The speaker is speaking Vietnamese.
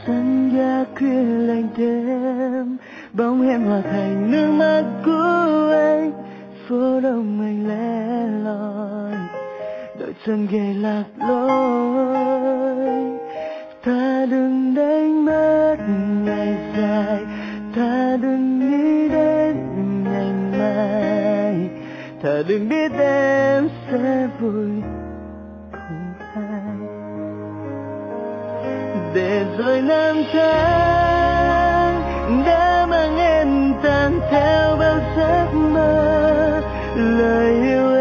sân ga khuya lạnh đêm, bóng em hòa thành nước mắt của anh. Phố đông anh lẻ loi, đợi chân ghé lạc lối. Ta đừng đánh mất ngày dài, ta đừng nghĩ đến ngày mai, ta đừng biết em sẽ vui cùng ai. Để rồi năm tháng đã mang em tan theo bao giấc mơ, lời yêu